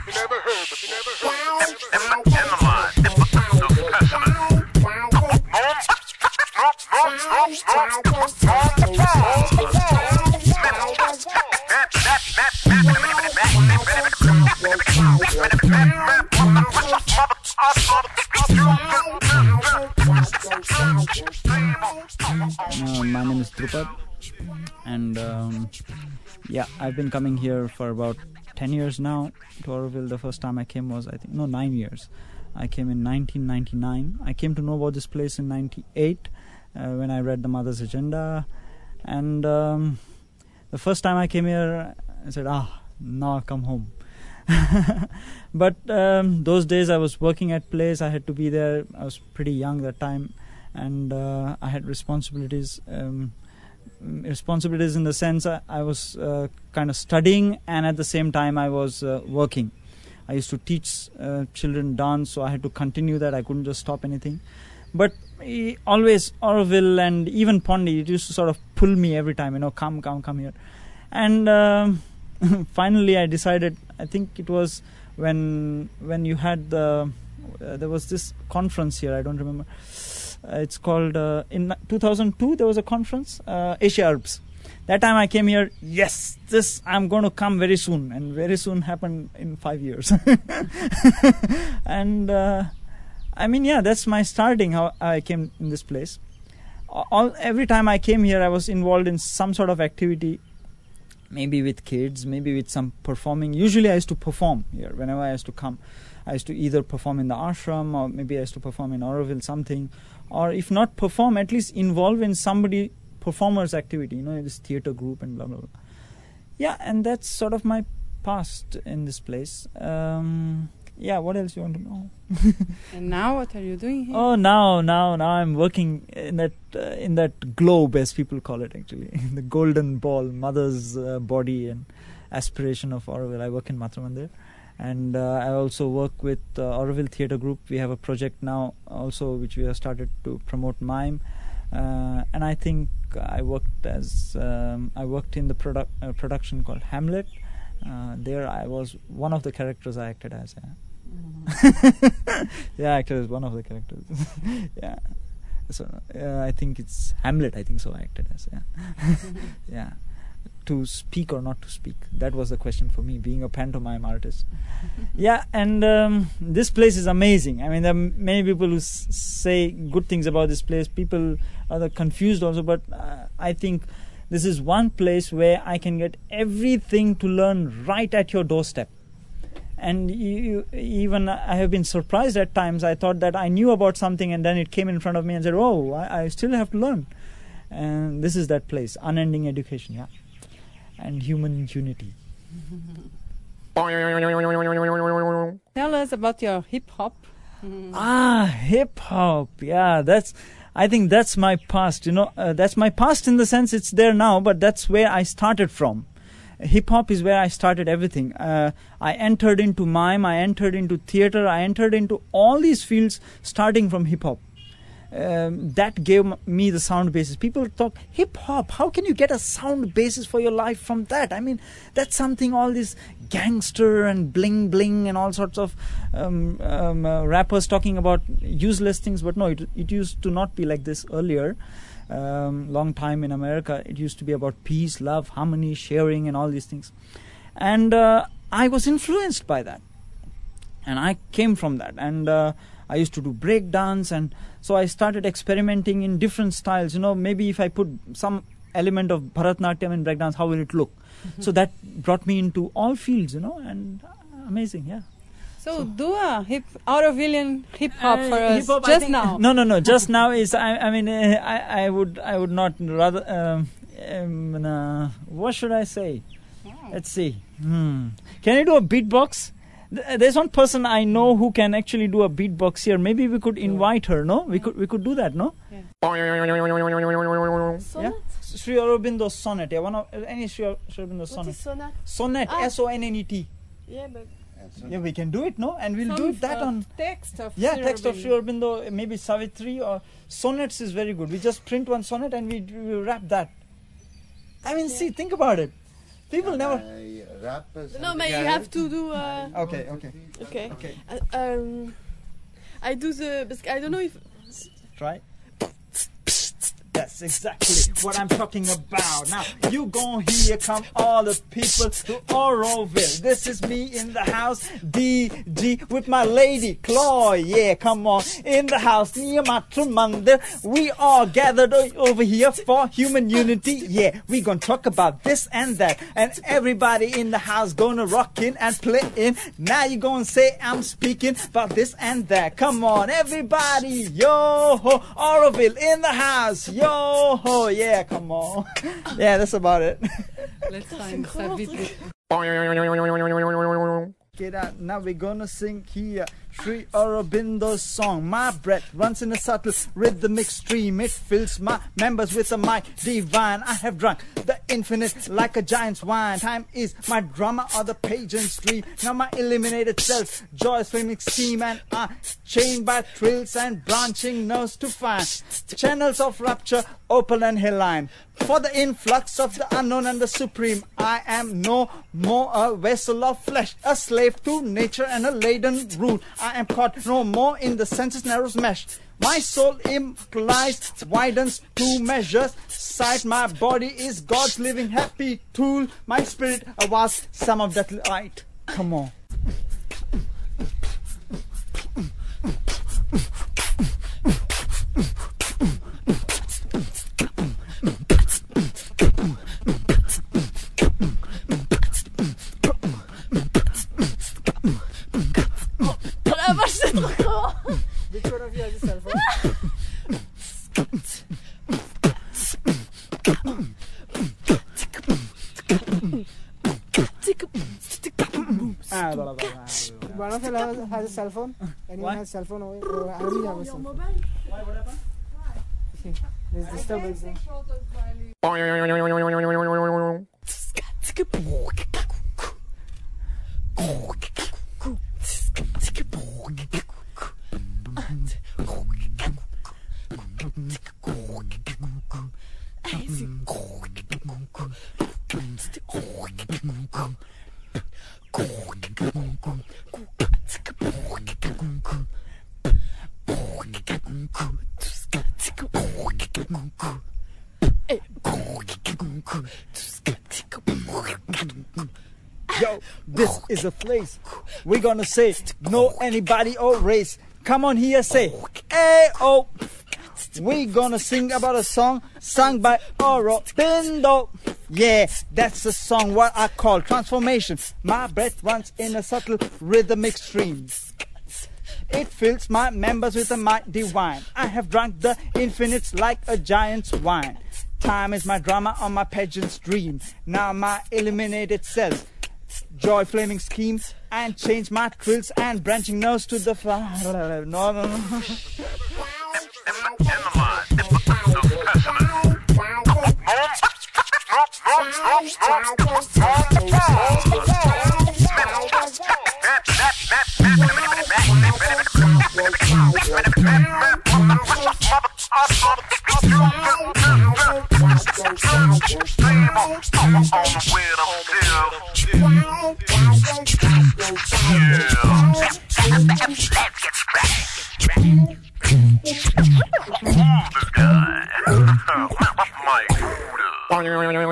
My name is Drupad, and I've been coming here for about 10 years now to Auroville. The first time I came was, 9 years. I came in 1999. I came to know about this place in 98 when I read the Mother's Agenda, and the first time I came here, I said, now I'll come home. But those days I was working at place. I had to be there. I was pretty young that time, and I had responsibilities. Responsibilities in the sense I was kind of studying, and at the same time I was working. I used to teach children dance, so I had to continue that. I couldn't just stop anything. But always Auroville and even Pondi, it used to sort of pull me every time, come here. And finally I decided, I think it was when you had there was this conference here, I don't remember. It's called, in 2002 there was a conference, Asia Arabs. That time I came here, yes, I'm going to come very soon. And very soon happened in 5 years. And that's my starting, how I came in this place. Every time I came here, I was involved in some sort of activity, maybe with kids, maybe with some performing. Usually I used to perform here whenever I used to come. I used to either perform in the ashram, or maybe I used to perform in Auroville something, or if not perform, at least involve in somebody performer's activity, this theater group and blah blah blah. Yeah, and that's sort of my past in this place. What else you want to know? And now what are you doing here? Oh, now I'm working in that globe, as people call it, actually. The golden ball, mother's body and aspiration of Auroville. I work in Matra Mandir. And I also work with Auroville Theatre Group. We have a project now also which we have started to promote mime. And I think I worked in the production called Hamlet. There I was one of the characters I acted as. Yeah, I acted as one of the characters. Yeah. So I think it's Hamlet. I think so. I acted as. Yeah. Yeah. To speak or not to speak? That was the question for me, being a pantomime artist. Yeah, and this place is amazing. I mean, there are many people who say good things about this place. People are confused also, but I think this is one place where I can get everything to learn right at your doorstep. And even I have been surprised at times. I thought that I knew about something, and then it came in front of me and said, oh, I still have to learn. And this is that place, unending education, yeah. And human unity. Tell us about your hip-hop. Hip-hop. Yeah, I think that's my past. That's my past in the sense it's there now, but that's where I started from. Hip-hop is where I started everything. I entered into mime, I entered into theater, I entered into all these fields starting from hip-hop. That gave me the sound basis. People talk hip-hop, how can you get a sound basis for your life from that? I mean, that's something, all this gangster and bling bling and all sorts of rappers talking about useless things. But no, it used to not be like this earlier. Long time in America, it used to be about peace, love, harmony, sharing and all these things. And I was influenced by that. And I came from that. And I used to do break dance, and so I started experimenting in different styles. Maybe if I put some element of Bharatnatyam in break dance, how will it look? So that brought me into all fields, and amazing, yeah. So do a Aurovillian hip hop for us hip-hop, just now. No. Just now is I would not rather. What should I say? Oh. Let's see. Can you do a beatbox? There's one person I know who can actually do a beatbox here. Maybe we could invite her, no? We could do that, no? Yeah. Yeah? Sri Aurobindo sonnet. Yeah, any Sri Aurobindo sonnet. What is sonnet? Sonnet, SONNET. Yeah, but Yeah, we can do it, no? And we'll do that on text of text of Sri Aurobindo, maybe Savitri, or sonnets is very good. We just print one sonnet and we wrap that. I mean, see, think about it. People never. No, but you have to do. Okay. Okay. I do the. I don't know if. Try. That's exactly what I'm talking about. Now, you gon' hear come all the people to Oroville. This is me in the house, DG, with my lady, Chloe. Yeah, come on. In the house, near Matra Mandir. We all gathered over here for human unity. Yeah, we gonna talk about this and that. And everybody in the house gonna rock in and play in. Now you gonna say I'm speaking about this and that. Come on, everybody. Yo, ho, Oroville in the house. Yo, ho, yeah, come on. Yeah, that's about it. Let's find Savitri. Get out. Now we're gonna sing here Sri Aurobindo's song. My breath runs in a subtle rhythmic stream. It fills my members with a might divine. I have drunk the infinite like a giant's wine. Time is my drama or the pageant's dream. Now my eliminated self, joy's flaming scheme, and I chained by thrills and branching nerves to find channels of rapture, opal and haline. For the influx of the unknown and the supreme, I am no more a vessel of flesh, a slave to nature and a laden rule. I am caught no more in the senses' narrow mesh. My soul implies, widens to measures. Sight, my body is God's living happy tool. My spirit awaits some of that light. Come on. La vache, c'est trop grand. Which one of you has a cell phone? One of you has a cell phone. Anyone has a cell phone? Or I only have a cell phone. Why, what happened? There's disturbance there. Yo, this is a place we're gonna say no anybody or race. Come on here, say A-O. We gonna sing about a song sung by Aurobindo. Yeah, that's the song what I call transformation. My breath runs in a subtle rhythmic stream. It fills my members with a might divine. I have drunk the infinites like a giant's wine. Time is my drama on my pageant's dream. Now my eliminated self, joy flaming schemes, and change my thrills and branching nose to the no. This guy.